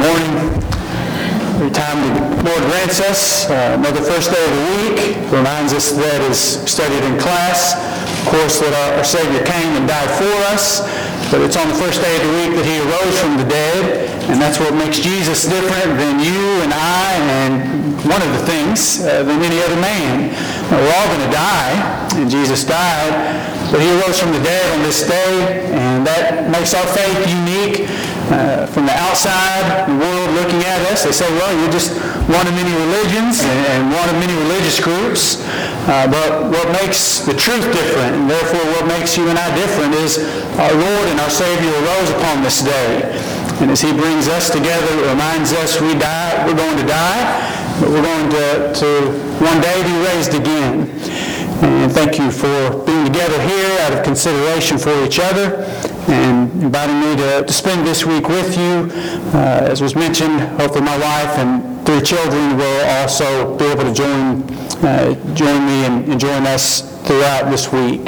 morning. Every time the Lord grants us another first day of the week, reminds us that as studied in class, of course, that our Savior came and died for us, but it's on the first day of the week that He arose from the dead, and that's what makes Jesus different than you and I, and one of the things than any other man. We're all going to die, and Jesus died, but He arose from the dead on this day, and that makes our faith unique. From the outside, the world looking at us, they say, well, you're just one of many religions and one of many religious groups. But what makes the truth different, and therefore what makes you and I different, is our Lord and our Savior arose upon this day. And as He brings us together, it reminds us we're going to die, but we're going to one day be raised again. And thank you for being together here out of consideration for each other and inviting me to spend this week with you. As was mentioned, hopefully my wife and 3 children will also be able to join me and join us throughout this week.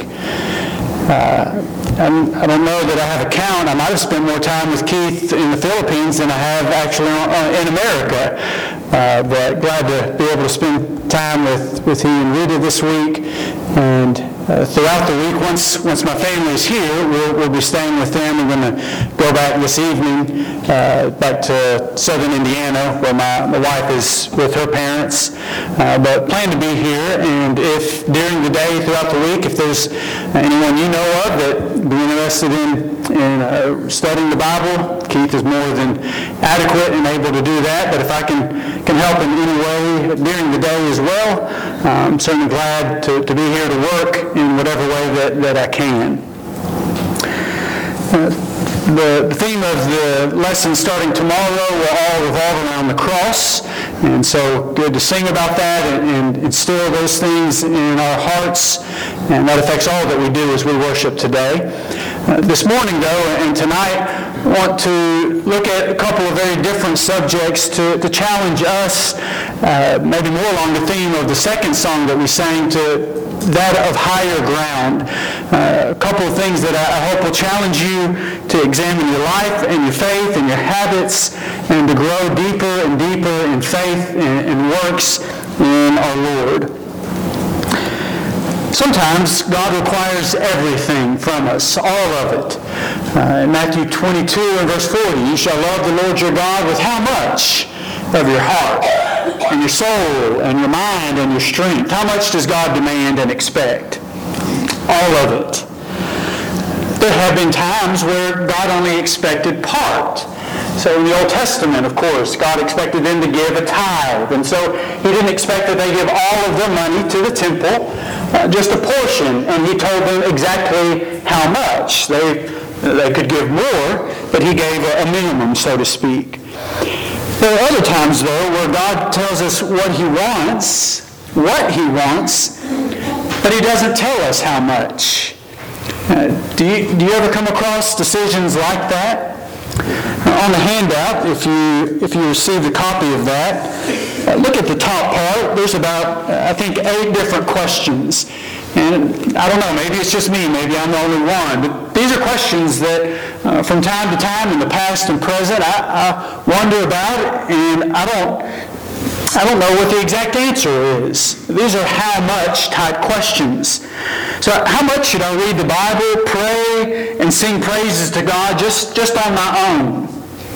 I don't know that I have a count. I might have spent more time with Keith in the Philippines than I have actually in America. But glad to be able to spend time with he and Rita this week. And throughout the week, once my family is here, we'll be staying with them. We're going to go back this evening back to southern Indiana, where my wife is with her parents. But plan to be here, and if during the day, throughout the week, if there's anyone you know of that would be interested in studying the Bible, Keith is more than adequate and able to do that. But if I can help in any way during the day as well, I'm certainly glad to be here to work in whatever way that I can. The theme of the lesson starting tomorrow will all revolve around the cross, and so good to sing about that and instill those things in our hearts, and that affects all that we do as we worship today. This morning, though, and tonight, I want to look at a couple of very different subjects to challenge us, maybe more along the theme of the second song that we sang, to that of higher ground. A couple of things that I hope will challenge you to examine your life and your faith and your habits, and to grow deeper and deeper in faith and works in our Lord. Sometimes God requires everything from us, all of it. In Matthew 22 and verse 40, you shall love the Lord your God with how much of your heart and your soul and your mind and your strength? How much does God demand and expect? All of it. There have been times where God only expected part. So in the Old Testament, of course, God expected them to give a tithe. And so He didn't expect that they give all of their money to the temple, just a portion. And He told them exactly how much. They could give more, but He gave a minimum, so to speak. There are other times, though, where God tells us what He wants, but He doesn't tell us how much. Do you ever come across decisions like that? On the handout, if you received a copy of that, look at the top part. There's about, I think, 8 different questions. And I don't know, maybe it's just me, maybe I'm the only one, but these are questions that from time to time in the past and present I wonder about, and I don't know what the exact answer is. These are how much type questions. So how much should I read the Bible, pray, and sing praises to God just on my own?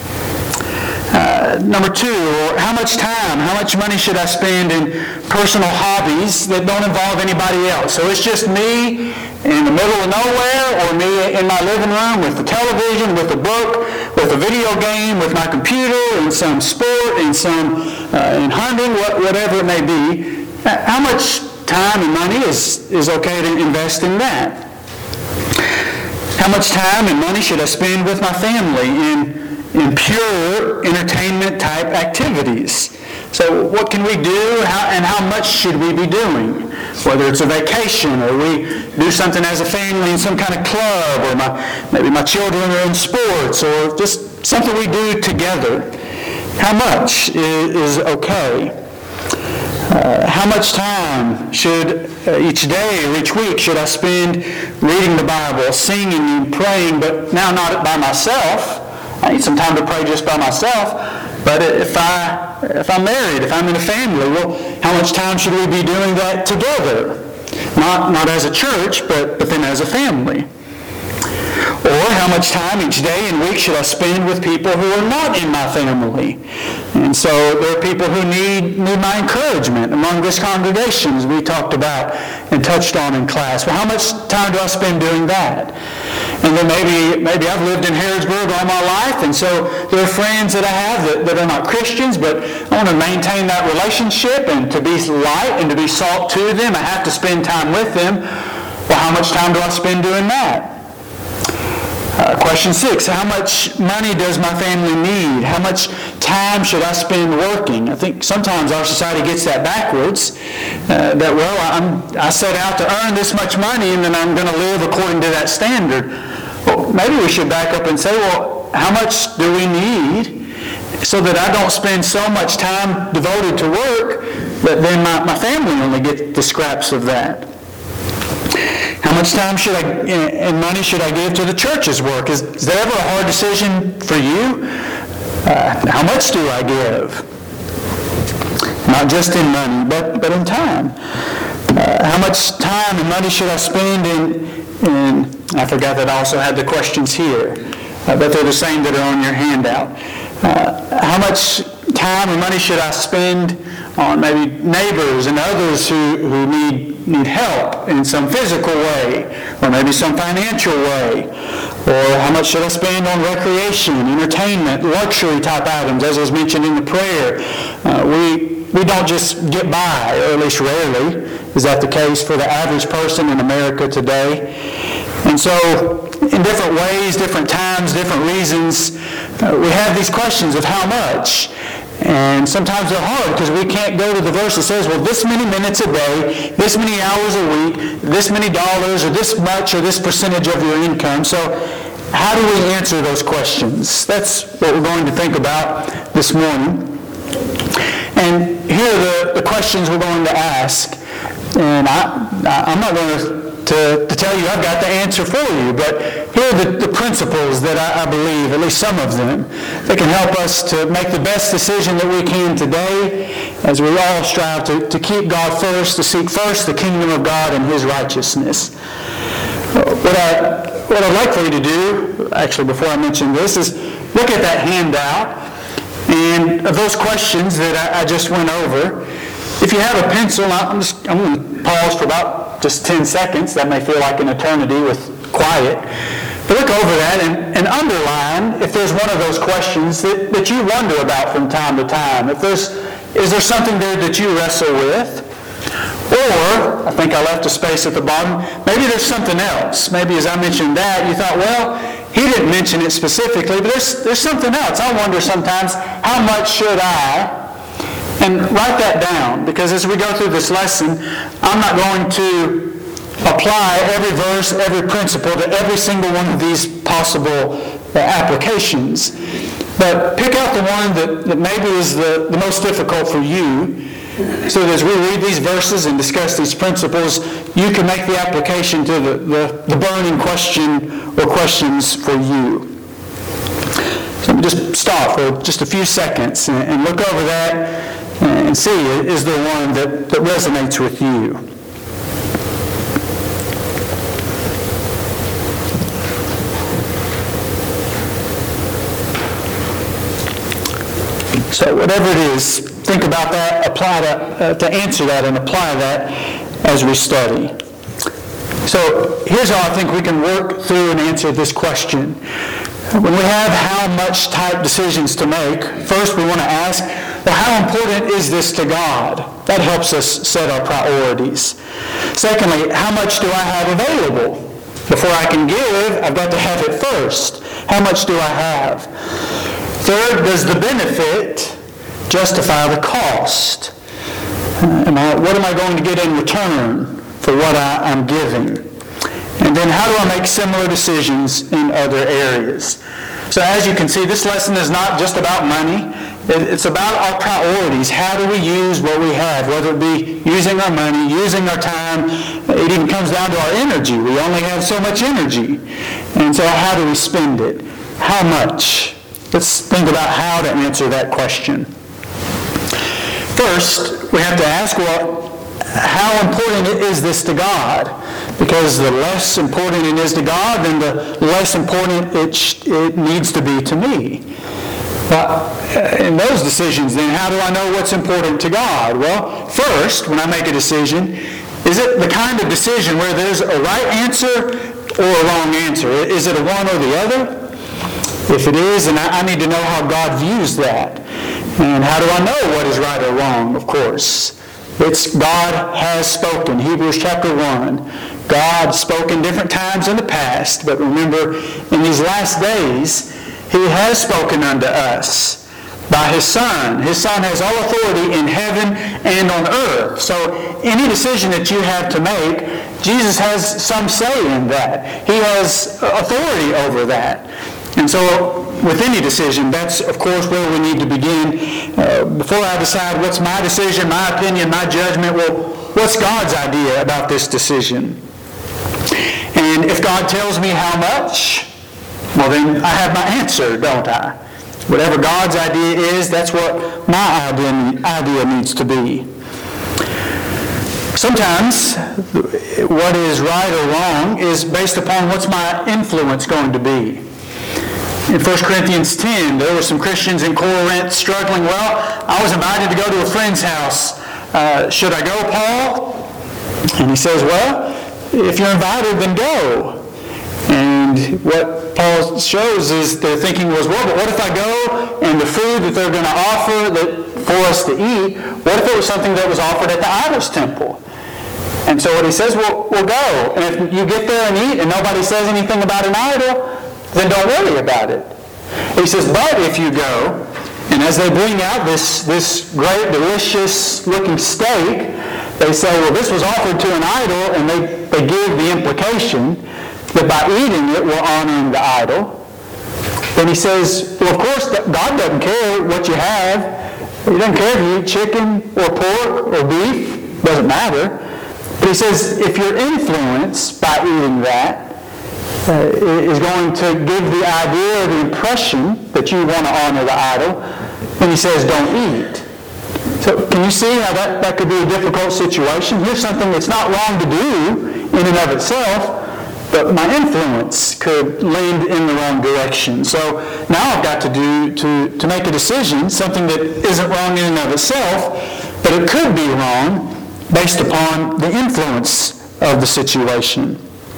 Number 2, how much time, how much money should I spend in personal hobbies that don't involve anybody else? So it's just me in the middle of nowhere, or me in my living room with the television, with a book, with a video game, with my computer, in some sport, in in hunting, whatever it may be. How much time and money is okay to invest in that? How much time and money should I spend with my family in pure entertainment type activities? So what can we do, and how much should we be doing? Whether it's a vacation, or we do something as a family in some kind of club, or maybe my children are in sports, or just something we do together. How much is okay? How much time should each day or each week should I spend reading the Bible, singing and praying, but now not by myself? I need some time to pray just by myself. But if I'm married, if I'm in a family, well, how much time should we be doing that together? Not as a church, but then as a family. Or how much time each day and week should I spend with people who are not in my family? And so there are people who need my encouragement among this congregation, as we talked about and touched on in class. Well, how much time do I spend doing that? And then maybe I've lived in Harrodsburg all my life, and so there are friends that I have that are not Christians, but I want to maintain that relationship and to be light and to be salt to them. I have to spend time with them. Well, how much time do I spend doing that? Question 6, how much money does my family need? How much time should I spend working? I think sometimes our society gets that backwards, I set out to earn this much money and then I'm going to live according to that standard. Well, maybe we should back up and say, well, how much do we need so that I don't spend so much time devoted to work that then my family only get the scraps of that? How much time and money should I give to the church's work? Is that ever a hard decision for you? How much do I give? Not just in money, but in time. How much time and money should I spend in I forgot that I also had the questions here, but they're the same that are on your handout. How much time and money should I spend on maybe neighbors and others who need help in some physical way, or maybe some financial way? Or how much should I spend on recreation, entertainment, luxury type items, as was mentioned in the prayer? We don't just get by, or at least rarely is that the case for the average person in America today. And so, in different ways, different times, different reasons, we have these questions of how much. And sometimes they're hard because we can't go to the verse that says, well, this many minutes a day, this many hours a week, this many dollars, or this much, or this percentage of your income. So how do we answer those questions? That's what we're going to think about this morning. And here are the questions we're going to ask. And I'm not going to tell you I've got the answer for you, but here are the principles that I believe, at least some of them, that can help us to make the best decision that we can today as we all strive to keep God first, to seek first the kingdom of God and His righteousness. What I'd like for you to do, actually before I mention this, is look at that handout, and of those questions that I just went over, if you have a pencil, I'm going to pause for about just 10 seconds. That may feel like an eternity with quiet. But look over that and underline if there's one of those questions that you wonder about from time to time. Is there something there that you wrestle with? Or, I think I left a space at the bottom, maybe there's something else. Maybe as I mentioned that, you thought, well, he didn't mention it specifically, but there's something else. I wonder sometimes, how much should I? And write that down, because as we go through this lesson, I'm not going to apply every verse, every principle to every single one of these possible applications. But pick out the one that maybe is the most difficult for you, so that as we read these verses and discuss these principles, you can make the application to the burning question or questions for you. So let me just stop for just a few seconds and look over that and see, is there one that resonates with you? So whatever it is, think about that, apply that, to answer that and apply that as we study. So here's how I think we can work through and answer this question. When we have how much type decisions to make, first we want to ask, well, how important is this to God? That helps us set our priorities. Secondly, how much do I have available? Before I can give, I've got to have it first. How much do I have? Third, does the benefit justify the cost? What am I going to get in return for what I'm giving? And then how do I make similar decisions in other areas? So as you can see, this lesson is not just about money. It's about our priorities. How do we use what we have, whether it be using our money, using our time. It even comes down to our energy. We only have so much energy. And so how do we spend it? How much? Let's think about how to answer that question. First, we have to ask, well, how important is this to God? Because the less important it is to God, then the less important it needs to be to me. But in those decisions, then, how do I know what's important to God? Well, first, when I make a decision, is it the kind of decision where there's a right answer or a wrong answer? Is it a one or the other? If it is, then I need to know how God views that. And how do I know what is right or wrong? Of course, it's God has spoken. Hebrews chapter 1. God spoke in different times in the past, but remember, in these last days, He has spoken unto us by His Son. His Son has all authority in heaven and on earth. So any decision that you have to make, Jesus has some say in that. He has authority over that. And so with any decision, that's, of course, where we need to begin. Before I decide what's my decision, my opinion, my judgment, well, what's God's idea about this decision? And if God tells me how much, well, then I have my answer, don't I? Whatever God's idea is, that's what my idea needs to be. Sometimes what is right or wrong is based upon what's my influence going to be. In 1 Corinthians 10, there were some Christians in Corinth struggling. Well, I was invited to go to a friend's house. Should I go, Paul? And he says, well, if you're invited, then go. And what Paul shows is their thinking was, well, but what if I go and the food that they're going to offer for us to eat, what if it was something that was offered at the idol's temple? And so what he says, well, we'll go. And if you get there and eat and nobody says anything about an idol, then don't worry about it. He says, but if you go, and as they bring out this great, delicious looking steak, they say, well, this was offered to an idol, and they give the implication that by eating it, we're honoring the idol. Then he says, well, of course, God doesn't care what you have. He doesn't care if you eat chicken or pork or beef. It doesn't matter. But he says, if you're influenced by eating that, is going to give the idea or the impression that you want to honor the idol, then he says, don't eat. So can you see how that could be a difficult situation? Here's something that's not wrong to do in and of itself, but my influence could lead in the wrong direction. So now I've got to make a decision, something that isn't wrong in and of itself, but it could be wrong based upon the influence of the situation.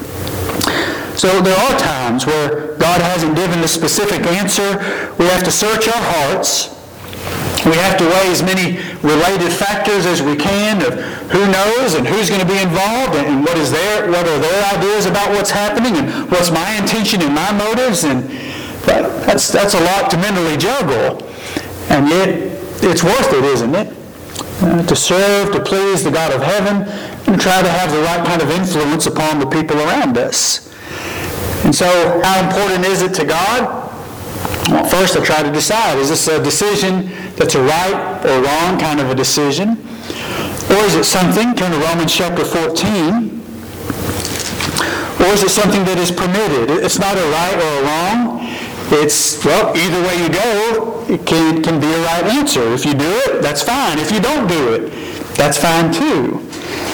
So there are times where God hasn't given a specific answer. We have to search our hearts. We have to weigh as many related factors as we can of who knows and who's going to be involved and what are their ideas about what's happening and what's my intention and my motives. And that's a lot to mentally juggle. And yet it's worth it, isn't it? To serve, to please the God of heaven, and try to have the right kind of influence upon the people around us. And so, how important is it to God? Well, first I try to decide, is this a decision that's a right or wrong kind of a decision? Or is it something, turn to Romans chapter 14, or is it something that is permitted? It's not a right or a wrong. It's, well, either way you go, it can be a right answer. If you do it, that's fine. If you don't do it, that's fine too.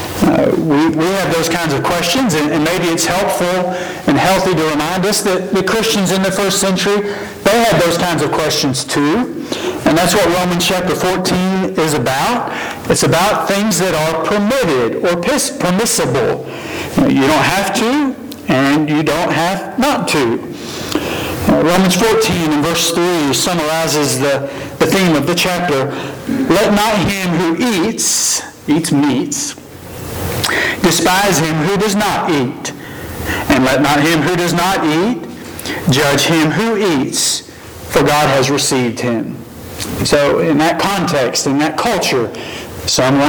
We have those kinds of questions, and maybe it's helpful and healthy to remind us that the Christians in the first century, they had those kinds of questions too. And that's what Romans chapter 14 is about. It's about things that are permitted or permissible. You don't have to, and you don't have not to. Romans 14 and verse 3 summarizes the theme of the chapter. Let not him who eats meats, despise him who does not eat. And let not him who does not eat judge him who eats, for God has received him. So in that context, in that culture, some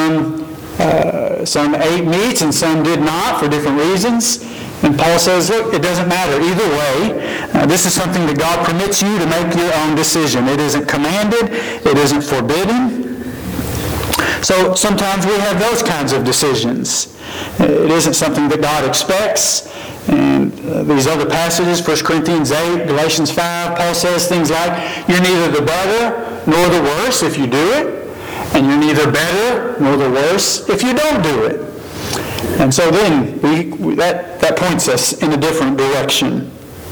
ate meats and some did not for different reasons. And Paul says, look, it doesn't matter. Either way, this is something that God permits you to make your own decision. It isn't commanded. It isn't forbidden. So sometimes we have those kinds of decisions. It isn't something that God expects. And these other passages, 1 Corinthians 8, Galatians 5, Paul says things like, you're neither the better nor the worse if you do it, and you're neither better nor the worse if you don't do it. And so then that points us in a different direction.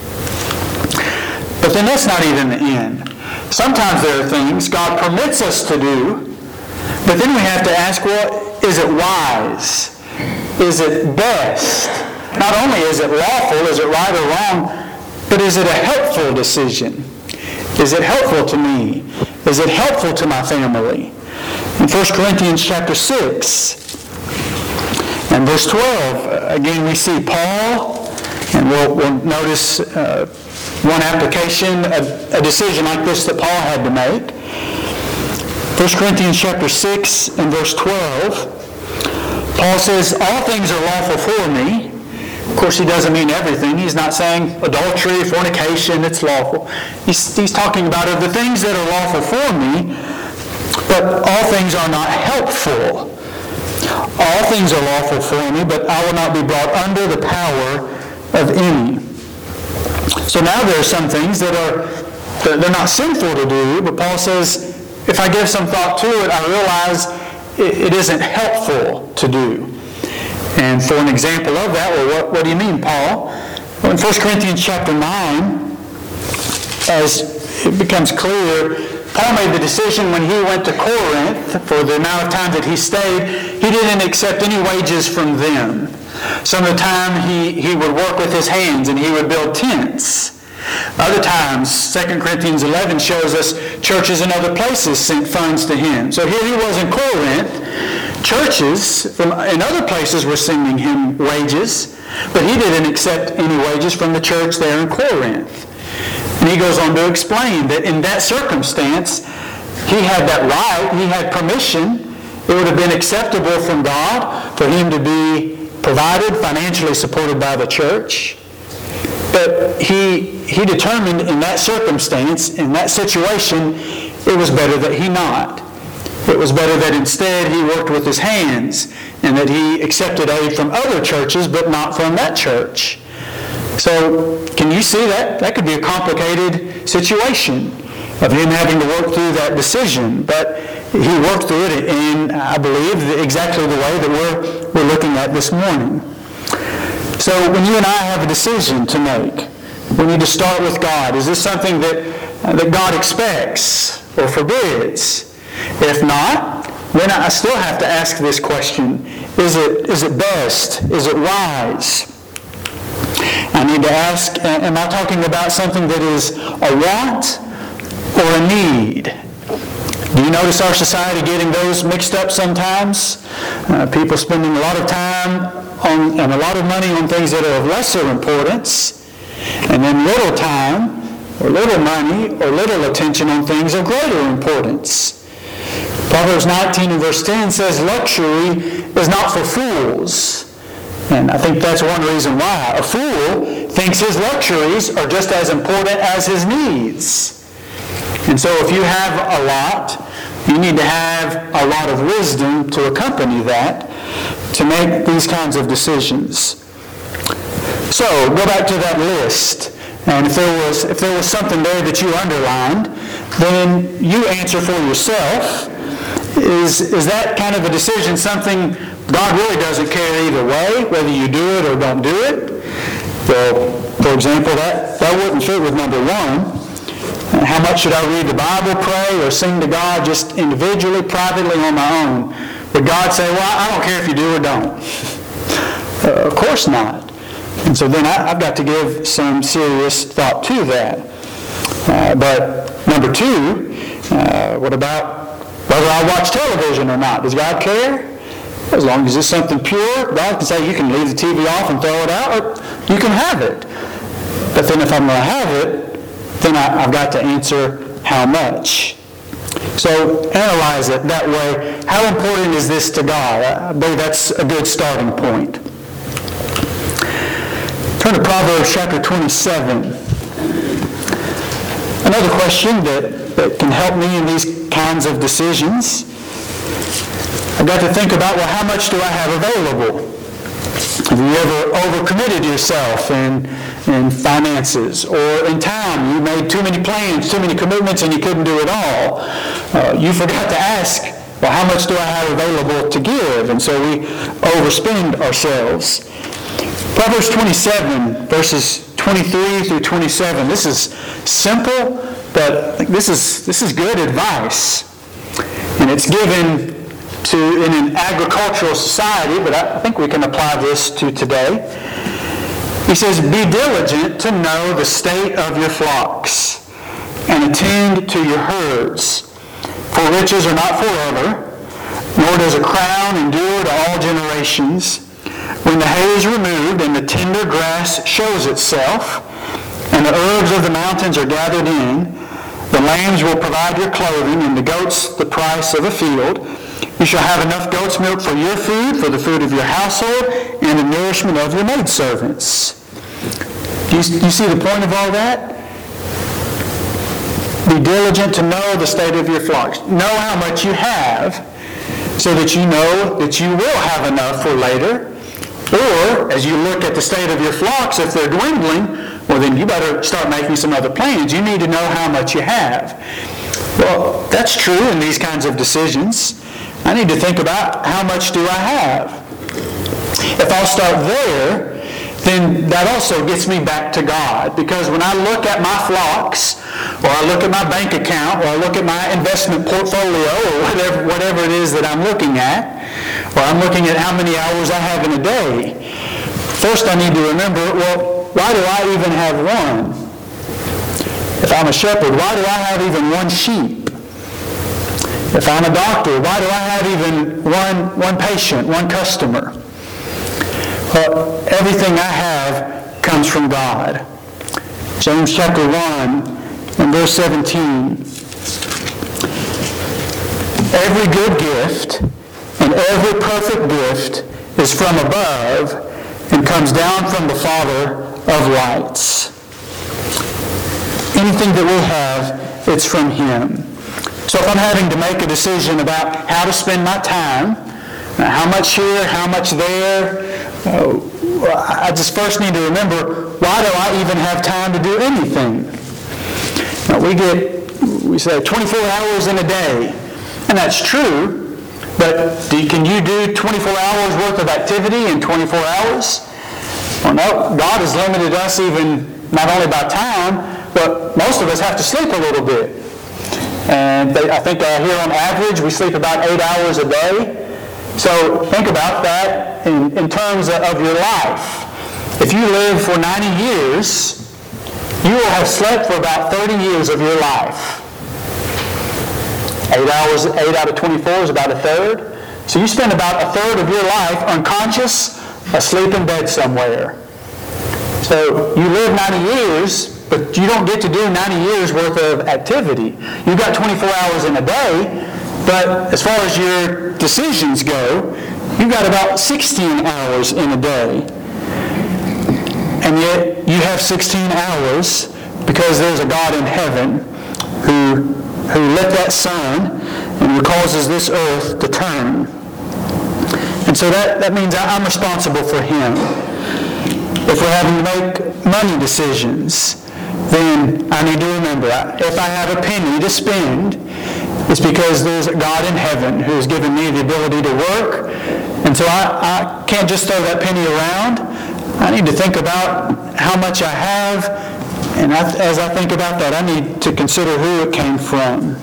But then that's not even the end. Sometimes there are things God permits us to do, but then we have to ask, well, is it wise? Is it best? Not only is it lawful, is it right or wrong, but is it a helpful decision? Is it helpful to me? Is it helpful to my family? In 1 Corinthians chapter 6 and verse 12, again we see Paul, and we'll notice one application, a decision like this that Paul had to make. 1 Corinthians chapter 6 and verse 12, Paul says, all things are lawful for me. Of course, he doesn't mean everything. He's not saying adultery, fornication, it's lawful. He's talking about the things that are lawful for me, but all things are not helpful. All things are lawful for me, but I will not be brought under the power of any. So now there are some things that they're not sinful to do, but Paul says, if I give some thought to it, I realize it isn't helpful to do. And for an example of that, well, what do you mean, Paul? Well, in 1 Corinthians chapter 9, as it becomes clear, Paul made the decision when he went to Corinth, for the amount of time that he stayed, he didn't accept any wages from them. Some of the time he would work with his hands and he would build tents. Other times, 2 Corinthians 11 shows us churches in other places sent funds to him. So here he was in Corinth. Churches in other places were sending him wages, but he didn't accept any wages from the church there in Corinth. And he goes on to explain that in that circumstance, he had that right, he had permission. It would have been acceptable from God for him to be provided, financially supported by the church. But he determined in that circumstance, in that situation, it was better that he not. It was better that instead he worked with his hands and that he accepted aid from other churches, but not from that church. So can you see that? That could be a complicated situation of him having to work through that decision. But he worked through it in, I believe, exactly the way that we're looking at this morning. So when you and I have a decision to make, we need to start with God. Is this something that God expects or forbids? If not, then I still have to ask this question. Is it best? Is it wise? I need to ask, am I talking about something that is a want or a need? Do you notice our society getting those mixed up sometimes? People spending a lot of time and a lot of money on things that are of lesser importance, and then little time or little money or little attention on things of greater importance. Proverbs 19 and verse 10 says, luxury is not for fools. And I think that's one reason why. A fool thinks his luxuries are just as important as his needs. And so if you have a lot, you need to have a lot of wisdom to accompany that, to make these kinds of decisions. So, go back to that list. And if there was something there that you underlined, then you answer for yourself. Is that kind of a decision something God really doesn't care either way, whether you do it or don't do it? Well, for example, that wouldn't fit with number one. How much should I read the Bible, pray, or sing to God just individually, privately on my own? Would God say, well, I don't care if you do or don't? Of course not. And so then I've got to give some serious thought to that. But number two, what about whether I watch television or not? Does God care? As long as it's something pure, God can say you can leave the TV off and throw it out, or you can have it. But then if I'm going to have it, then I've got to answer how much. So analyze it that way. How important is this to God? I believe that's a good starting point. Turn to Proverbs chapter 27. Another question that can help me in these kinds of decisions. I've got to think about, well, how much do I have available? Have you ever overcommitted yourself in finances or in time? You made too many plans, too many commitments, and you couldn't do it all. You forgot to ask, well, how much do I have available to give? And so we overspend ourselves. Proverbs 27, verses 23 through 27. This is simple, but this is good advice. And it's given in an agricultural society, but I think we can apply this to today. He says, be diligent to know the state of your flocks and attend to your herds. For riches are not forever, nor does a crown endure to all generations. When the hay is removed and the tender grass shows itself, and the herbs of the mountains are gathered in, the lambs will provide your clothing, and the goats the price of a field. You shall have enough goat's milk for your food, for the food of your household, and the nourishment of your maidservants. Do you see the point of all that? Be diligent to know the state of your flocks. Know how much you have, so that you know that you will have enough for later. Or, as you look at the state of your flocks, if they're dwindling, well, then you better start making some other plans. You need to know how much you have. Well, that's true in these kinds of decisions. I need to think about how much do I have. If I'll start there, then that also gets me back to God. Because when I look at my flocks, or I look at my bank account, or I look at my investment portfolio, or whatever it is that I'm looking at, or I'm looking at how many hours I have in a day, first I need to remember, well, why do I even have one? If I'm a shepherd, why do I have even one sheep? If I'm a doctor, why do I have even one patient, one customer? Well, everything I have comes from God. James chapter 1 and verse 17. Every good gift and every perfect gift is from above and comes down from the Father of lights. Anything that we have, it's from Him. So if I'm having to make a decision about how to spend my time, how much here, how much there, I just first need to remember, why do I even have time to do anything? Now, we say 24 hours in a day, and that's true, but can you do 24 hours worth of activity in 24 hours? Well, no, God has limited us even not only by time, but most of us have to sleep a little bit. And I think here on average, we sleep about 8 hours a day. So think about that in terms of your life. If you live for 90 years, you will have slept for about 30 years of your life. 8 hours, 8 out of 24 is about a third. So you spend about a third of your life unconscious, asleep in bed somewhere. So you live 90 years, but you don't get to do 90 years worth of activity. You've got 24 hours in a day, but as far as your decisions go, you've got about 16 hours in a day. And yet you have 16 hours because there's a God in heaven who lit that sun and who causes this earth to turn. And so that means I'm responsible for Him. If we're having to make money decisions, then I need to remember, if I have a penny to spend, it's because there's a God in heaven who has given me the ability to work. And so I can't just throw that penny around. I need to think about how much I have. And as I think about that, I need to consider who it came from.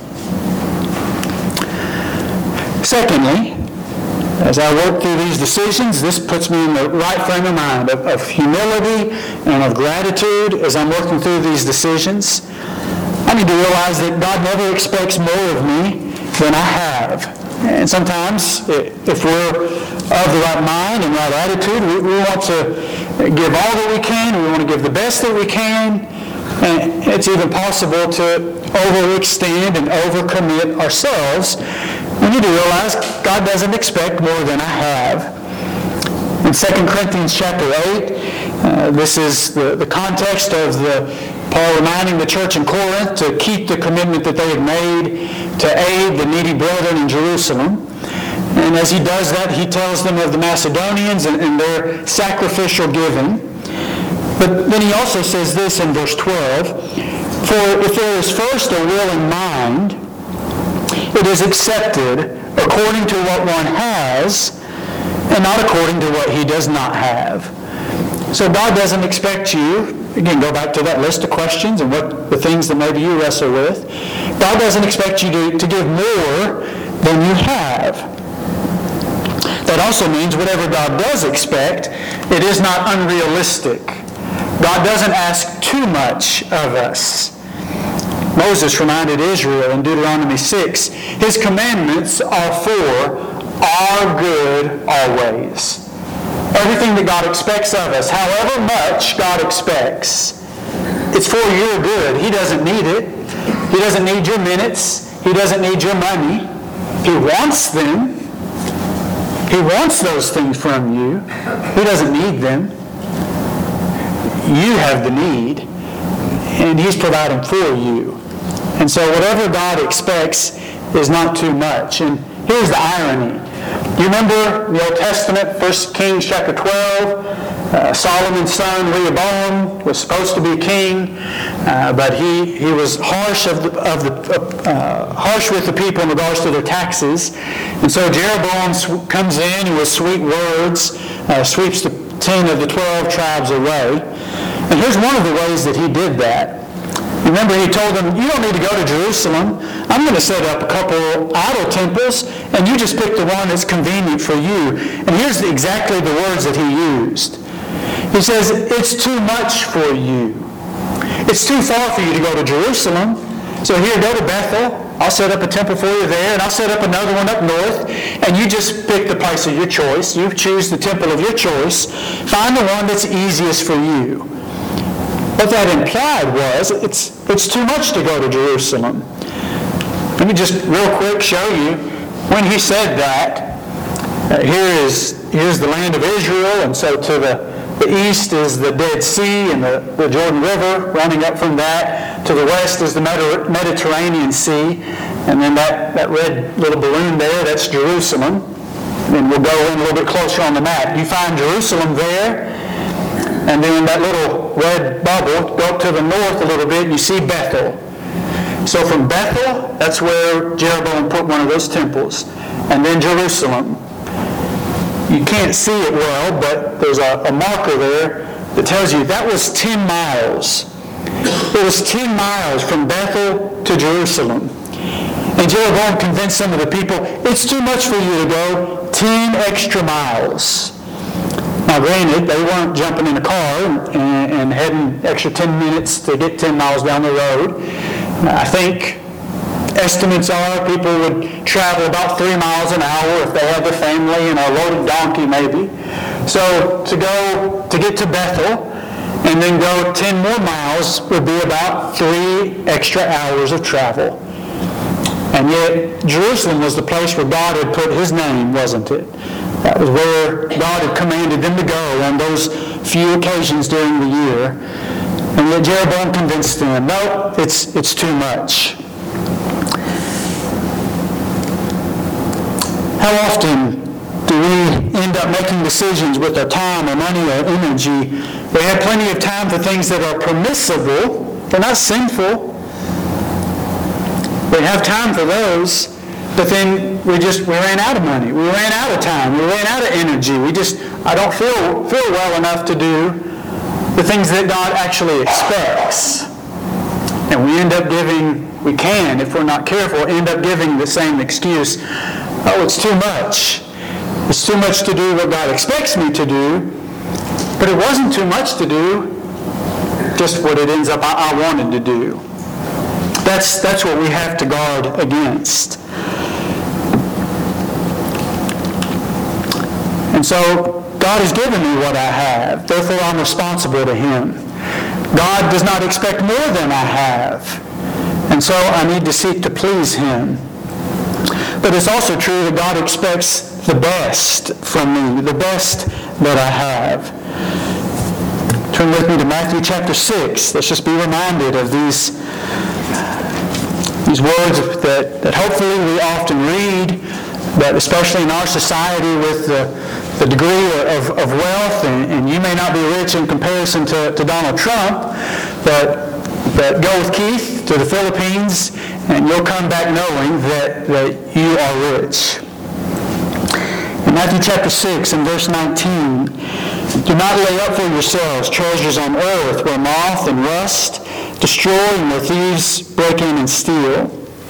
Secondly, as I work through these decisions, this puts me in the right frame of mind of humility and of gratitude as I'm working through these decisions. I need to realize that God never expects more of me than I have. And sometimes, if we're of the right mind and right attitude, we want to give all that we can. We want to give the best that we can. And it's even possible to overextend and overcommit ourselves. We need to realize God doesn't expect more than I have. In 2 Corinthians chapter 8, this is the context of Paul reminding the church in Corinth to keep the commitment that they had made to aid the needy brethren in Jerusalem. And as he does that, he tells them of the Macedonians and their sacrificial giving. But then he also says this in verse 12, "For if there is first a willing mind, it is accepted according to what one has, and not according to what he does not have." So God doesn't expect you, again, go back to that list of questions and what the things that maybe you wrestle with. God doesn't expect you to give more than you have. That also means whatever God does expect, it is not unrealistic. God doesn't ask too much of us. Moses reminded Israel in Deuteronomy 6, his commandments are for our good always. Everything that God expects of us, however much God expects, it's for your good. He doesn't need it. He doesn't need your minutes. He doesn't need your money. He wants them. He wants those things from you. He doesn't need them. You have the need, and He's providing for you. And so whatever God expects is not too much. And here's the irony. You remember in the Old Testament, 1 Kings chapter 12, Solomon's son Rehoboam was supposed to be king, but he was harsh harsh with the people in regards to their taxes. And so Jeroboam comes in with sweet words, sweeps the 10 of the 12 tribes away. And here's one of the ways that he did that. Remember, he told them, you don't need to go to Jerusalem. I'm going to set up a couple idol temples, and you just pick the one that's convenient for you. And here's exactly the words that he used. He says, it's too much for you. It's too far for you to go to Jerusalem. So here, go to Bethel. I'll set up a temple for you there, and I'll set up another one up north, and you just pick the place of your choice. You choose the temple of your choice. Find the one that's easiest for you. What that implied was, it's too much to go to Jerusalem. Let me just real quick show you. When he said that, here's the land of Israel, and so to the east is the Dead Sea and the Jordan River running up from that. To the west is the Mediterranean Sea, and then that red little balloon there, that's Jerusalem. And then we'll go in a little bit closer on the map. You find Jerusalem there, and then that little red bubble, go up to the north a little bit, and you see Bethel. So from Bethel, that's where Jeroboam put one of those temples. And then Jerusalem. You can't see it well, but there's a marker there that tells you that was 10 miles. It was 10 miles from Bethel to Jerusalem. And Jeroboam convinced some of the people, it's too much for you to go 10 extra miles. Now granted, they weren't jumping in a car and heading extra 10 minutes to get 10 miles down the road. I think estimates are people would travel about 3 miles an hour if they had their family and a loaded donkey maybe. So to get to Bethel and then go 10 more miles would be about 3 extra hours of travel. And yet Jerusalem was the place where God had put His name, wasn't it? That was where God had commanded them to go on those few occasions during the year. And yet Jeroboam convinced them, no, it's too much. How often do we end up making decisions with our time or money or energy? We have plenty of time for things that are permissible. They're not sinful. We have time for those. But then we ran out of money. We ran out of time. We ran out of energy. I don't feel well enough to do the things that God actually expects. And we can, if we're not careful, end up giving the same excuse. Oh, it's too much. It's too much to do what God expects me to do. But it wasn't too much to do, just what it ends up I wanted to do. That's what we have to guard against. And so, God has given me what I have. Therefore, I'm responsible to Him. God does not expect more than I have. And so, I need to seek to please Him. But it's also true that God expects the best from me, the best that I have. Turn with me to Matthew chapter 6. Let's just be reminded of these words that hopefully we often read, But especially in our society with the degree of wealth, and you may not be rich in comparison to Donald Trump, but go with Keith to the Philippines and you'll come back knowing that you are rich. In Matthew chapter 6 and verse 19, do not lay up for yourselves treasures on earth where moth and rust destroy and where thieves break in and steal.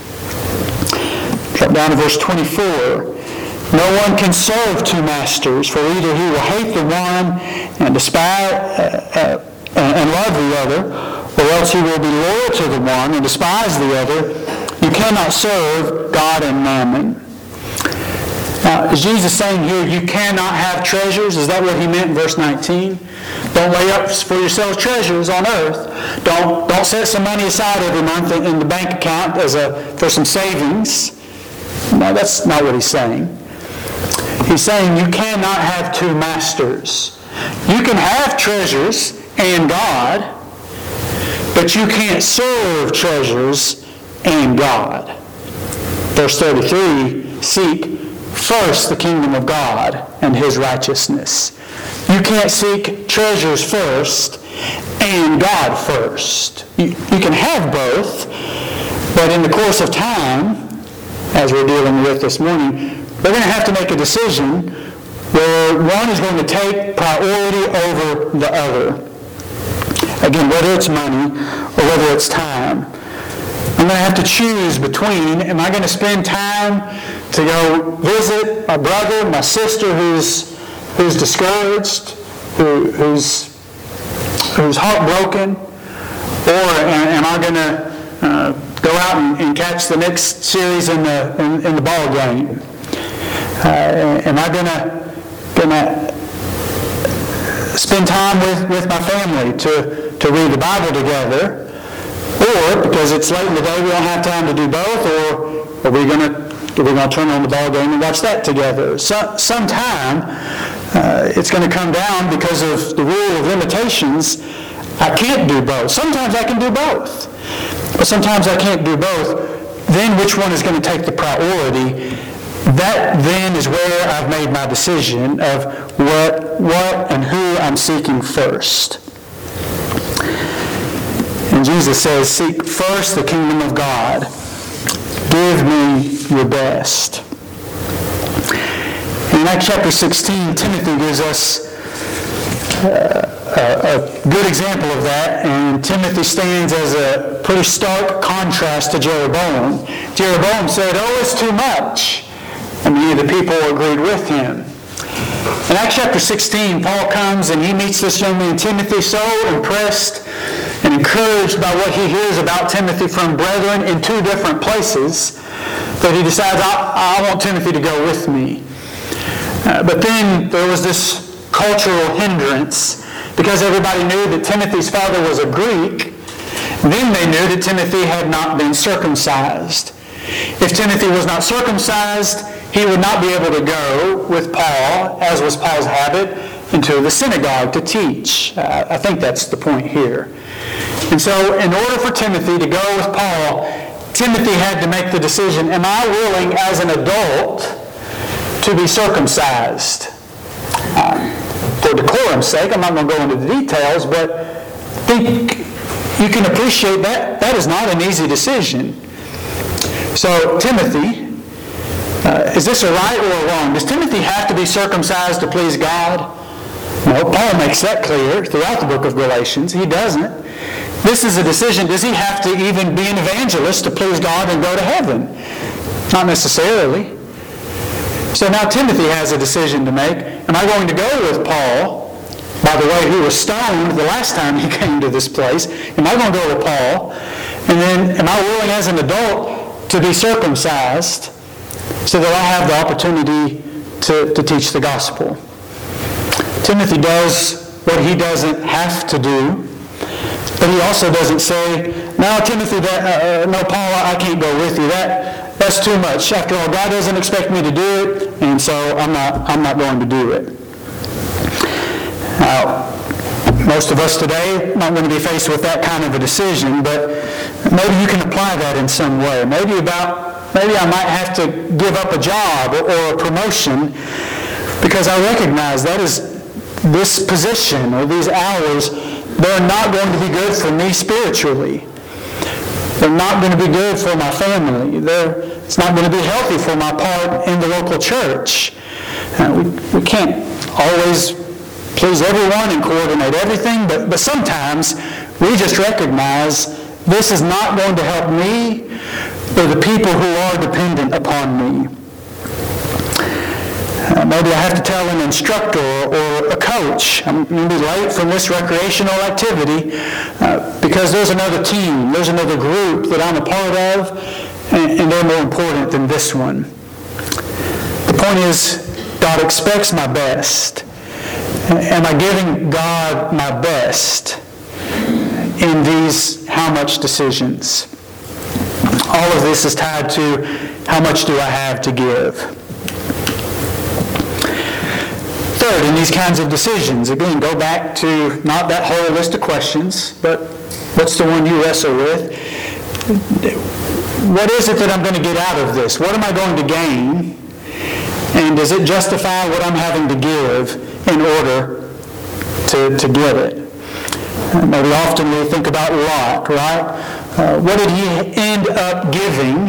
Drop down to verse 24. No one can serve two masters, for either he will hate the one and despise and love the other, or else he will be loyal to the one and despise the other. You cannot serve God and mammon. Now, is Jesus saying here you cannot have treasures? Is that what he meant in verse 19? Don't lay up for yourselves treasures on earth. Don't set some money aside every month in the bank account for some savings. No, that's not what he's saying. He's saying you cannot have two masters. You can have treasures and God, but you can't serve treasures and God. Verse 33, seek first the kingdom of God and His righteousness. You can't seek treasures first and God first. You can have both, but in the course of time, as we're dealing with this morning, we're going to have to make a decision where one is going to take priority over the other. Again, whether it's money or whether it's time. I'm going to have to choose between, am I going to spend time to go visit my brother, my sister who's discouraged, who's heartbroken, or am I going to go out and catch the next series in the ball game? Am I going to spend time with my family to read the Bible together? Or, because it's late in the day, we don't have time to do both, or are we going to turn on the ball game and watch that together? Sometime it's going to come down because of the rule of limitations. I can't do both. Sometimes I can do both, but sometimes I can't do both. Then which one is going to take the priority? That then is where I've made my decision of what and who I'm seeking first. And Jesus says, seek first the kingdom of God. Give me your best. In Acts chapter 16, Timothy gives us a good example of that, and Timothy stands as a pretty stark contrast to Jeroboam. Jeroboam said, oh, it's too much. And many of the people agreed with him. In Acts chapter 16, Paul comes and he meets this young man Timothy, so impressed and encouraged by what he hears about Timothy from brethren in two different places that he decides, I want Timothy to go with me. But then there was this cultural hindrance because everybody knew that Timothy's father was a Greek. Then they knew that Timothy had not been circumcised. If Timothy was not circumcised, he would not be able to go with Paul, as was Paul's habit, into the synagogue to teach. I think that's the point here. And so in order for Timothy to go with Paul, Timothy had to make the decision, am I willing as an adult to be circumcised? For decorum's sake, I'm not going to go into the details, but I think you can appreciate that is not an easy decision. So Timothy, is this a right or a wrong? Does Timothy have to be circumcised to please God? No, Paul makes that clear throughout the book of Galatians. He doesn't. This is a decision. Does he have to even be an evangelist to please God and go to heaven? Not necessarily. So now Timothy has a decision to make. Am I going to go with Paul? By the way, he was stoned the last time he came to this place. Am I going to go with Paul? And then am I willing as an adult to be circumcised so that I have the opportunity to teach the gospel? Timothy does what he doesn't have to do, but he also doesn't say, no, Timothy, no, Paul, I can't go with you. That's too much. After all, God doesn't expect me to do it, and so I'm not going to do it. Now, most of us today are not going to be faced with that kind of a decision, but maybe you can apply that in some way. Maybe about maybe I might have to give up a job or a promotion because I recognize that is this position or these hours, they're not going to be good for me spiritually. They're not going to be good for my family. It's not going to be healthy for my part in the local church. We can't always please everyone and coordinate everything, but sometimes we just recognize this is not going to help me or the people who are dependent upon me. Maybe I have to tell an instructor or a coach, I'm going to be late from this recreational activity because there's another team, there's another group that I'm a part of, and they're more important than this one. The point is, God expects my best. Am I giving God my best in these how much decisions? All of this is tied to how much do I have to give. Third, in these kinds of decisions, again, go back to not that whole list of questions, but what's the one you wrestle with? What is it that I'm going to get out of this? What am I going to gain? And does it justify what I'm having to give in order to get it? Maybe often we think about Lot, right? What did he end up giving?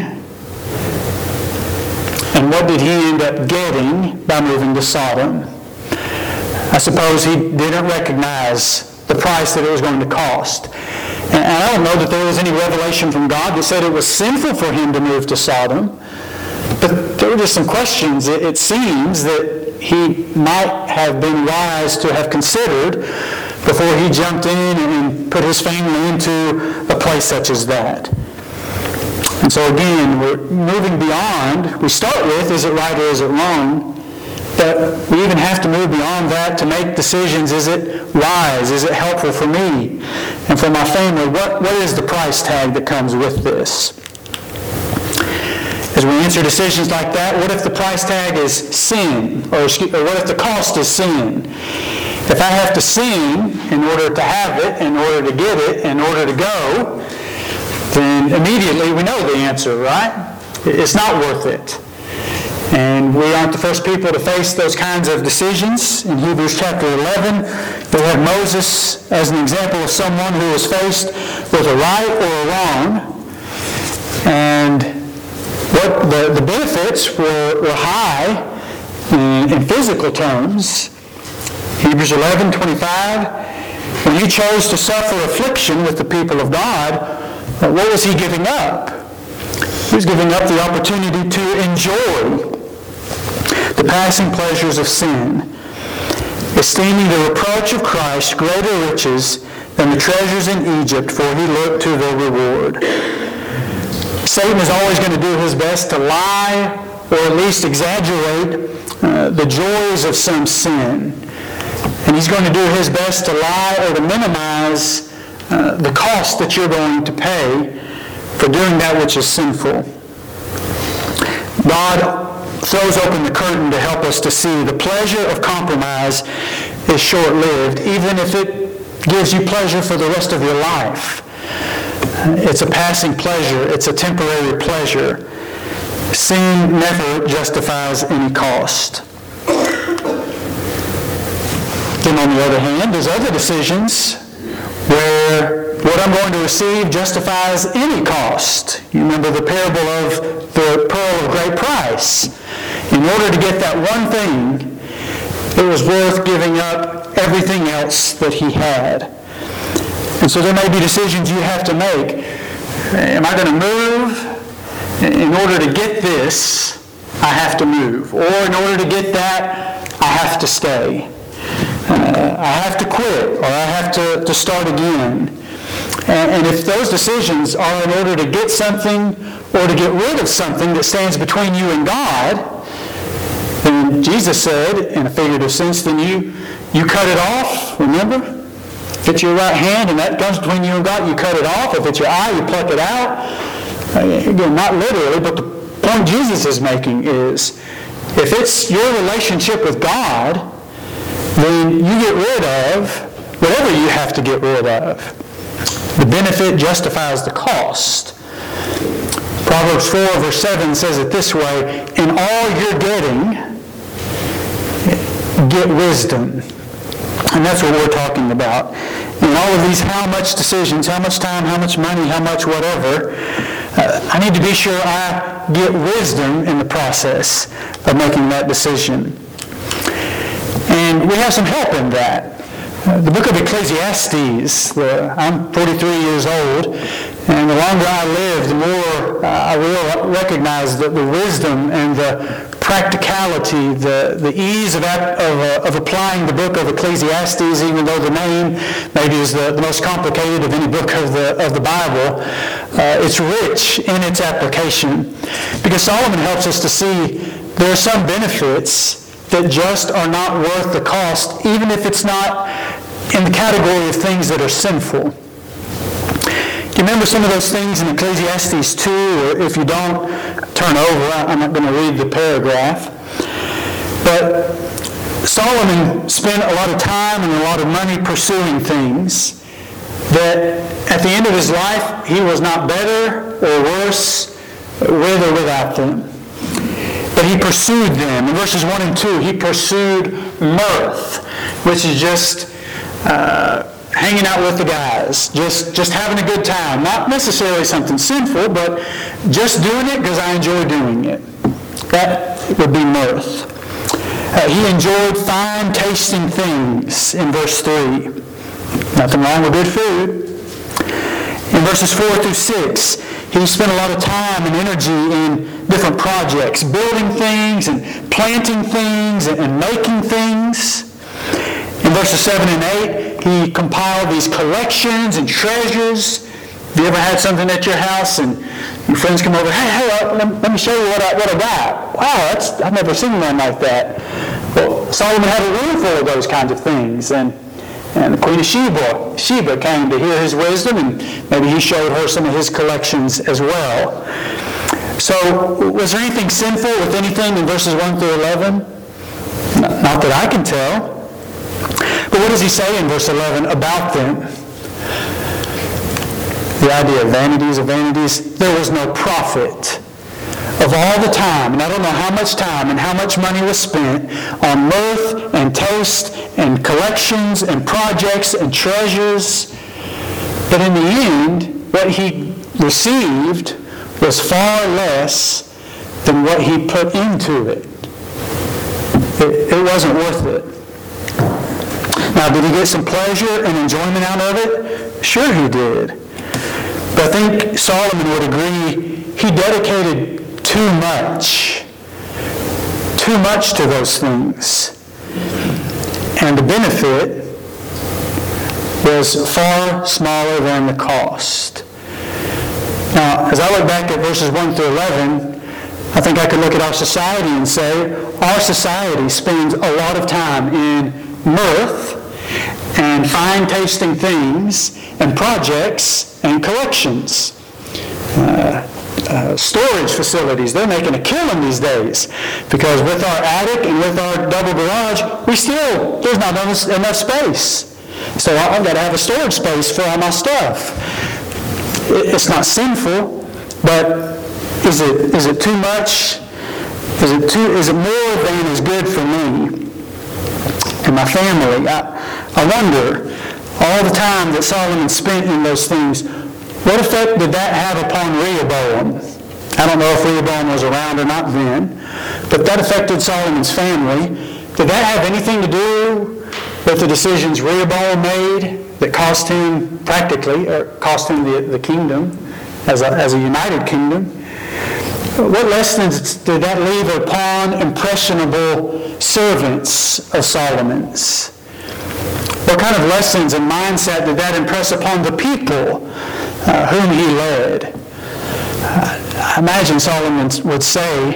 And what did he end up getting by moving to Sodom? I suppose he didn't recognize the price that it was going to cost. And I don't know that there was any revelation from God that said it was sinful for him to move to Sodom. But there were just some questions, it seems, that he might have been wise to have considered before he jumped in and put his family into a place such as that. And so again, we're moving beyond. We start with, is it right or is it wrong? But we even have to move beyond that to make decisions. Is it wise? Is it helpful for me and for my family? What is the price tag that comes with this? As we answer decisions like that, what if the price tag is sin? Or what if the cost is sin? If I have to sin in order to have it, in order to get it, in order to go, then immediately we know the answer, right? It's not worth it. And we aren't the first people to face those kinds of decisions. In Hebrews chapter 11, we have Moses as an example of someone who was faced with a right or a wrong. And what the benefits were high in physical terms. Hebrews 11:25, when he chose to suffer affliction with the people of God, what was he giving up? He was giving up the opportunity to enjoy the passing pleasures of sin, esteeming the reproach of Christ greater riches than the treasures in Egypt, for he looked to their reward. Satan is always going to do his best to lie or at least exaggerate the joys of some sin. And he's going to do his best to lie or to minimize the cost that you're going to pay for doing that which is sinful. God throws open the curtain to help us to see the pleasure of compromise is short-lived, even if it gives you pleasure for the rest of your life. It's a passing pleasure. It's a temporary pleasure. Sin never justifies any cost. Then on the other hand, there's other decisions where what I'm going to receive justifies any cost. You remember the parable of the pearl of great price. In order to get that one thing, it was worth giving up everything else that he had. And so there may be decisions you have to make. Am I going to move? In order to get this, I have to move. Or in order to get that, I have to stay. I have to quit, or I have to start again. And if those decisions are in order to get something or to get rid of something that stands between you and God, then Jesus said, in a figurative sense, then you cut it off, remember? If it's your right hand and that comes between you and God, you cut it off. If it's your eye, you pluck it out. Again, not literally, but the point Jesus is making is, if it's your relationship with God, then you get rid of whatever you have to get rid of. The benefit justifies the cost. Proverbs 4, verse 7 says it this way, "In all you're getting, get wisdom." And that's what we're talking about. In all of these how much decisions, how much time, how much money, how much whatever, I need to be sure I get wisdom in the process of making that decision. And we have some help in that. The book of Ecclesiastes, I'm 43 years old, and the longer I live, the more I will recognize the wisdom and the practicality, the ease of applying the book of Ecclesiastes, even though the name maybe is the most complicated of any book of the Bible. It's rich in its application, because Solomon helps us to see there are some benefits that just are not worth the cost, even if it's not in the category of things that are sinful. Do you remember some of those things in Ecclesiastes 2? Or if you don't, turn over. I'm not going to read the paragraph. But Solomon spent a lot of time and a lot of money pursuing things that at the end of his life, he was not better or worse with or without them. But he pursued them. In verses 1 and 2, he pursued mirth, which is just hanging out with the guys, just having a good time. Not necessarily something sinful, but just doing it because I enjoy doing it. That would be mirth. He enjoyed fine tasting things in verse 3. Nothing wrong with good food. In verses 4 through 6, he spent a lot of time and energy in different projects, building things and planting things and making things. In verses 7 and 8, he compiled these collections and treasures. Have you ever had something at your house and your friends come over, hey, let me show you what I got. Wow, I've never seen one like that. Well, Solomon had a room full of those kinds of things. And the Queen of Sheba came to hear his wisdom, and maybe he showed her some of his collections as well. So, was there anything sinful with anything in verses 1 through 11? Not that I can tell. But what does he say in verse 11 about them? The idea of vanities of vanities. There was no profit of all the time, and I don't know how much time and how much money was spent on mirth and taste and collections and projects and treasures. But in the end, what he received was far less than what he put into it. It wasn't worth it. Now, did he get some pleasure and enjoyment out of it? Sure he did. But I think Solomon would agree he dedicated too much to those things. And the benefit was far smaller than the cost. Now, as I look back at verses 1 through 11, I think I could look at our society and say, our society spends a lot of time in mirth and fine-tasting things and projects and collections. Storage facilities, they're making a killing these days, because with our attic and with our double garage, there's not enough space. So I've got to have a storage space for all my stuff. It's not sinful, but is it too much? Is it more than is good for me and my family? I wonder, all the time that Solomon spent in those things, what effect did that have upon Rehoboam? I don't know if Rehoboam was around or not then, but that affected Solomon's family. Did that have anything to do with the decisions Rehoboam made that cost him the kingdom as a united kingdom? What lessons did that leave upon impressionable servants of Solomon's? What kind of lessons and mindset did that impress upon the people whom he led? I imagine Solomon would say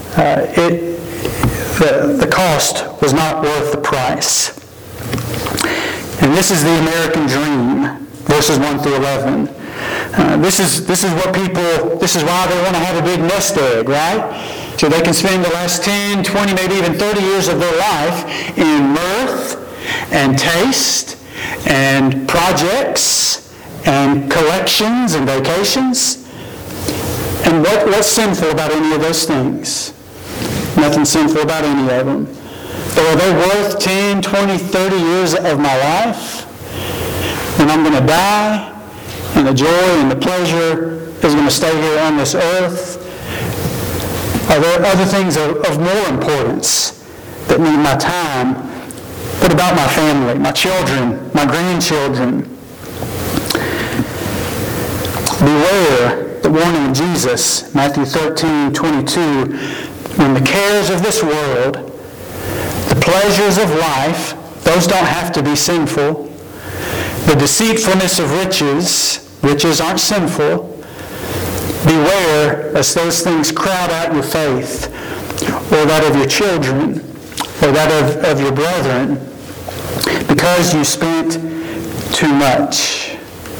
the cost was not worth the price. And this is the American dream, verses 1 through 11. This is why they want to have a big nest egg, right? So they can spend the last 10, 20, maybe even 30 years of their life in mirth and taste and projects and collections and vacations. And what's sinful about any of those things? Nothing sinful about any of them. But are they worth 10, 20, 30 years of my life? When I'm going to die, and the joy and the pleasure is going to stay here on this earth? Are there other things of more importance that need my time? What about my family, my children, my grandchildren? Beware the warning of Jesus, Matthew 13:22, when the cares of this world, the pleasures of life, those don't have to be sinful. The deceitfulness of riches aren't sinful. Beware lest those things crowd out your faith, or that of your children, or that of your brethren, because you spent too much.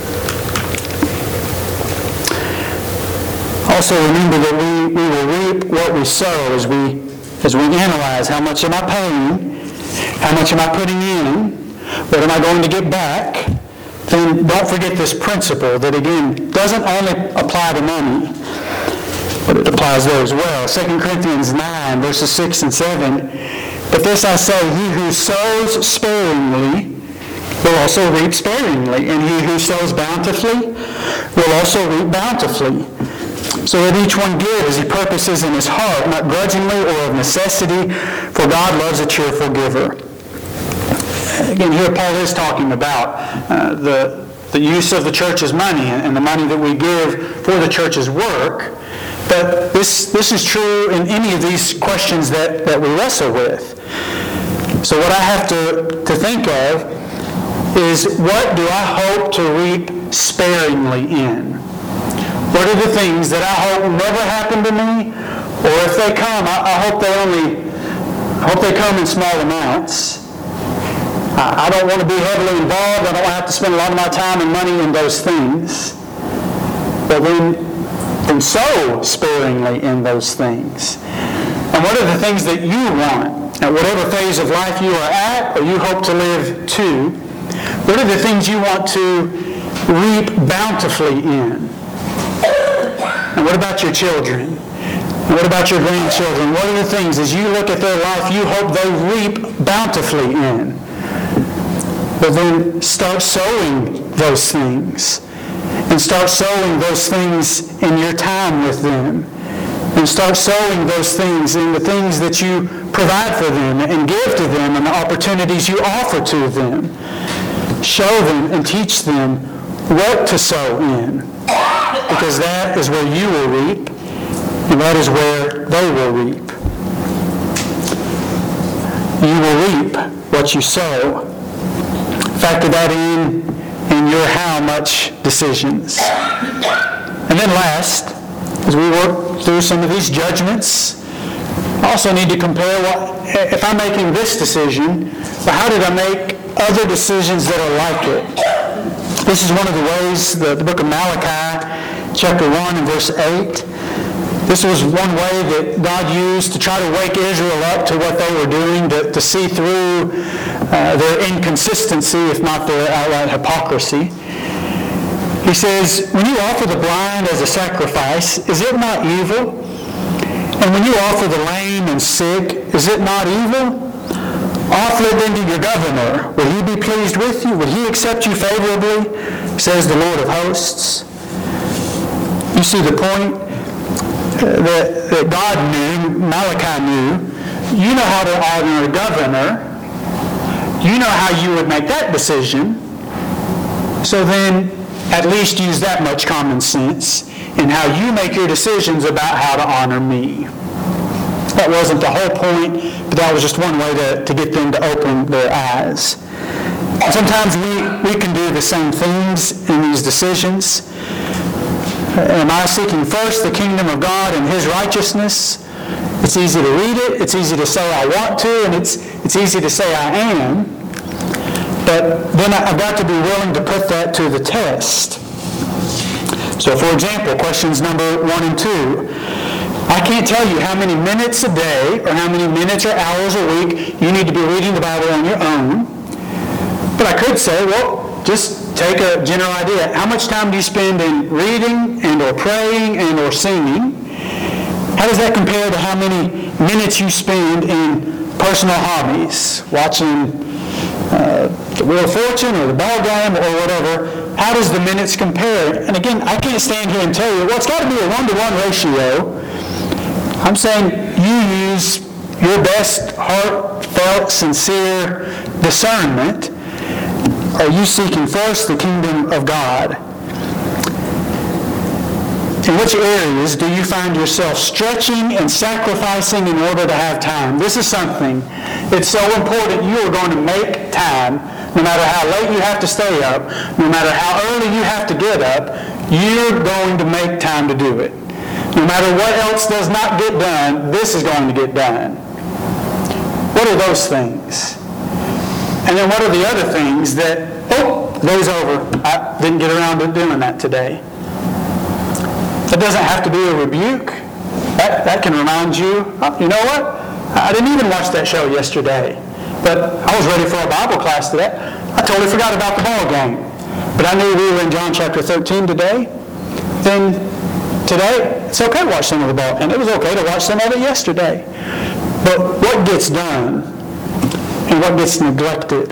Also remember that we will reap what we sow as we analyze how much am I paying, how much am I putting in, what am I going to get back. Then don't forget this principle that, again, doesn't only apply to money, but it applies there as well. 2 Corinthians 9, verses 6 and 7. But this I say, he who sows sparingly will also reap sparingly, and he who sows bountifully will also reap bountifully. So let each one give as he purposes in his heart, not grudgingly or of necessity, for God loves a cheerful giver. Again, here Paul is talking about the use of the church's money and the money that we give for the church's work. But this is true in any of these questions that we wrestle with. So what I have to think of is, what do I hope to reap sparingly in? What are the things that I hope never happen to me? Or if they come, I hope they come in small amounts. I don't want to be heavily involved. I don't have to spend a lot of my time and money in those things. But then sow sparingly in those things. And what are the things that you want? At whatever phase of life you are at, or you hope to live to, what are the things you want to reap bountifully in? And what about your children? And what about your grandchildren? What are the things, as you look at their life, you hope they reap bountifully in? But then start sowing those things. And start sowing those things in your time with them. And start sowing those things in the things that you provide for them and give to them and the opportunities you offer to them. Show them and teach them what to sow in. Because that is where you will reap, and that is where they will reap. You will reap what you sow. Factor that in your how much decisions. And then last, as we work through some of these judgments, I also need to compare if I'm making this decision, but how did I make other decisions that are like it? This is one of the ways, the book of Malachi, chapter 1 and verse 8, this was one way that God used to try to wake Israel up to what they were doing, to see through their inconsistency, if not their outright hypocrisy. He says, when you offer the blind as a sacrifice, is it not evil? And when you offer the lame and sick, is it not evil? Offer it then to your governor. Will he be pleased with you? Will he accept you favorably? Says the Lord of hosts. You see the point? That God knew, Malachi knew. You know how to honor a governor. You know how you would make that decision. So then, at least use that much common sense in how you make your decisions about how to honor me. That wasn't the whole point, but that was just one way to get them to open their eyes. And sometimes we can do the same things in these decisions. Am I seeking first the kingdom of God and His righteousness? It's easy to read it. It's easy to say I want to, and it's easy to say I am. But then I've got to be willing to put that to the test. So, for example, questions number 1 and 2. I can't tell you how many minutes a day or how many minutes or hours a week you need to be reading the Bible on your own. But I could say, well, just take a general idea. How much time do you spend in reading and or praying and or singing? How does that compare to how many minutes you spend in personal hobbies, watching the Wheel of Fortune or the ball game or whatever? How does the minutes compare? And again, I can't stand here and tell you, well, it's got to be a 1-to-1 ratio. I'm saying you use your best heartfelt, sincere discernment. Are you seeking first the kingdom of God? In which areas do you find yourself stretching and sacrificing in order to have time? This is something that's so important. You are going to make time, no matter how late you have to stay up, no matter how early you have to get up, you're going to make time to do it. No matter what else does not get done, this is going to get done. What are those things? And then what are the other things that, day's over. I didn't get around to doing that today. That doesn't have to be a rebuke. That can remind you, you know what? I didn't even watch that show yesterday. But I was ready for a Bible class today. I totally forgot about the ball game. But I knew we were in John chapter 13 today. Then today, it's okay to watch some of the ball. And it was okay to watch some of it yesterday. But what gets done and what gets neglected?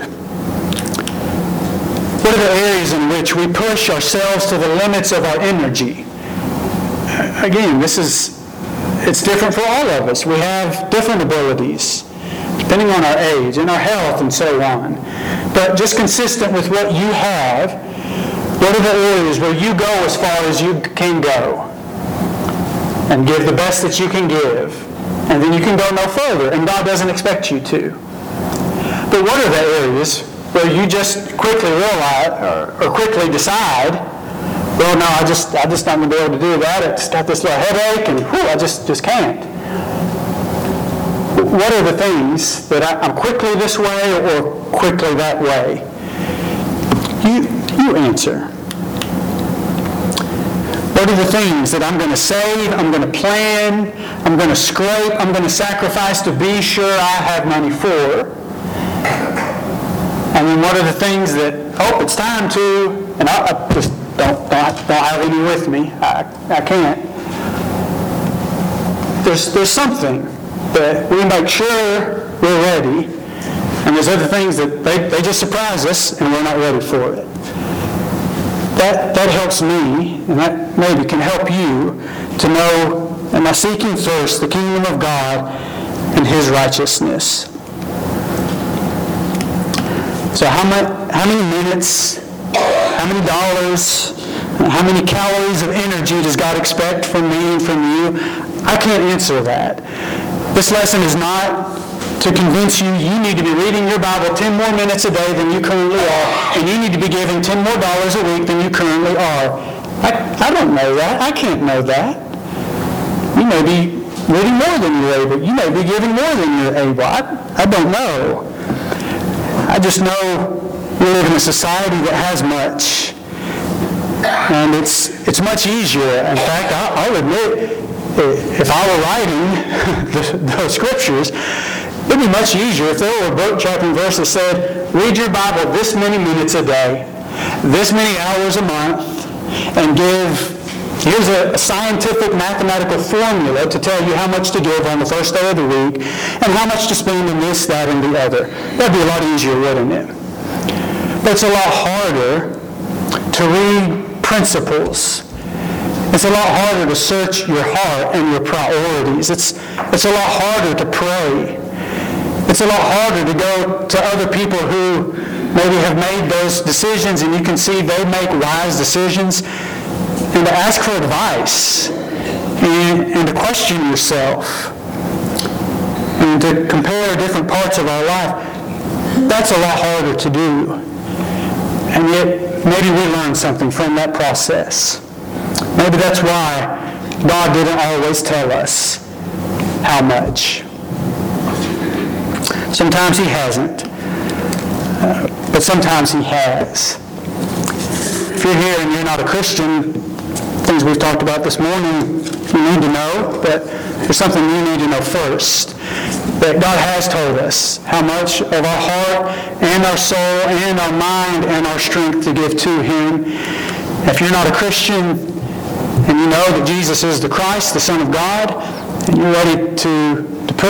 What are the areas in which we push ourselves to the limits of our energy? Again, it's different for all of us. We have different abilities, depending on our age and our health and so on. But just consistent with what you have, what are the areas where you go as far as you can go? And give the best that you can give. And then you can go no further, and God doesn't expect you to. But what are the areas where you just quickly realize or quickly decide, well, no, I just not going to be able to do that. It's got this little headache, and I just can't. What are the things that I'm quickly this way or quickly that way? You answer. What are the things that I'm going to save, I'm going to plan, I'm going to scrape, I'm going to sacrifice to be sure I have money for? And then what are the things that, it's time to, and I just don't have any with me. I can't. There's something that we make sure we're ready, and there's other things that they just surprise us and we're not ready for it. That helps me, and that maybe can help you to know, am I seeking first the kingdom of God and His righteousness? So how many minutes, how many dollars, how many calories of energy does God expect from me and from you? I can't answer that. This lesson is not to convince you need to be reading your Bible 10 more minutes a day than you currently are, and you need to be giving $10 more a week than you currently are. I don't know that. I can't know that. You may be reading more than you're able. You may be giving more than you're able. I don't know. I just know we live in a society that has much. And it's much easier. In fact, I'll admit, if I were writing the scriptures, it'd be much easier if there were a book, chapter, and verse that said, read your Bible this many minutes a day, this many hours a month, and here's a scientific mathematical formula to tell you how much to give on the first day of the week and how much to spend in this, that, and the other. That'd be a lot easier, wouldn't it? But it's a lot harder to read principles. It's a lot harder to search your heart and your priorities. It's a lot harder to pray. It's a lot harder to go to other people who maybe have made those decisions and you can see they make wise decisions, and to ask for advice and to question yourself and to compare different parts of our life. That's a lot harder to do. And yet, maybe we learn something from that process. Maybe that's why God didn't always tell us how much. Sometimes He hasn't, but sometimes He has. If you're here and you're not a Christian, things we've talked about this morning, you need to know, but there's something you need to know first. that God has told us how much of our heart and our soul and our mind and our strength to give to Him. If you're not a Christian and you know that Jesus is the Christ, the Son of God, and you're ready to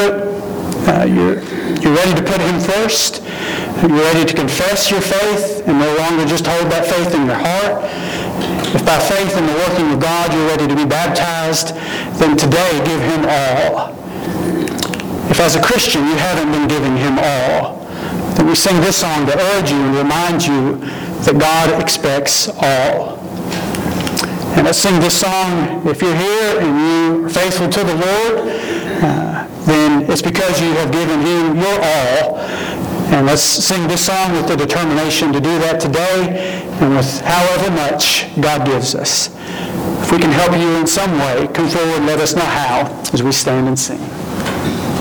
put Him first, and you're ready to confess your faith and no longer just hold that faith in your heart, if by faith in the working of God you're ready to be baptized, then today give Him all. If as a Christian you haven't been giving Him all, then we sing this song to urge you and remind you that God expects all. And let's sing this song. If you're here and you are faithful to the Lord, then it's because you have given Him your all. And let's sing this song with the determination to do that today and with however much God gives us. If we can help you in some way, come forward and let us know how as we stand and sing.